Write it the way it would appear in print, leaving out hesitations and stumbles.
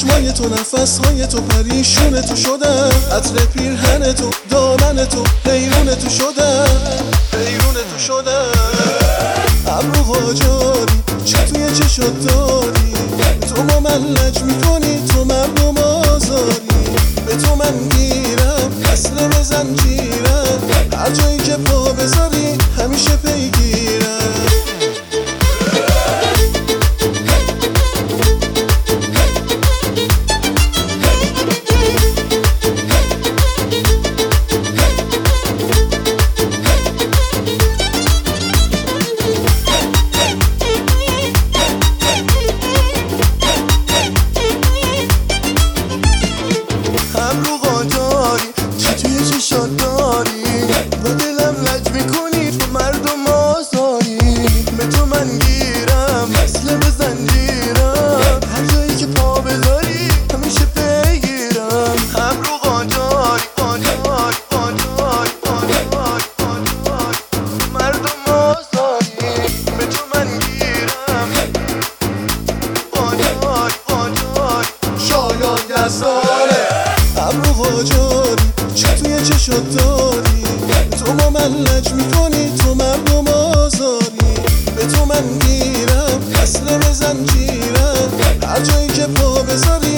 چشمای تو، نفسهای تو، پریشون تو شدم، عطر پیرهن تو، دامن تو، حیرون تو شدم، حیرون تو شدم. ابرو واجاری چه توی چشات داری، تو مملج میکنی، تو مردم آزاری. به تو من گیرم، اصل به زنجیرم، هر جایی که پا بذاری همیشه پیگیرم. با دلم لج میکنی، تو مردم آزاری. به تو من گیرم، اصل به زنجیرم، هر جایی که پا بذاری همیشه پیگیرم. ابرو قاجاری قاجاری قاجاری قاجاری قاجاری، مردم آزاری. به تو من گیرم، قاجاری قاجاری شایان دستاره. ابرو قاجاری چه توی چشات داری، تو مملج میکنی، تو مردم آزاری. به تو من گیرم، اصل به زنجیرم، هر جایی که پا بذاری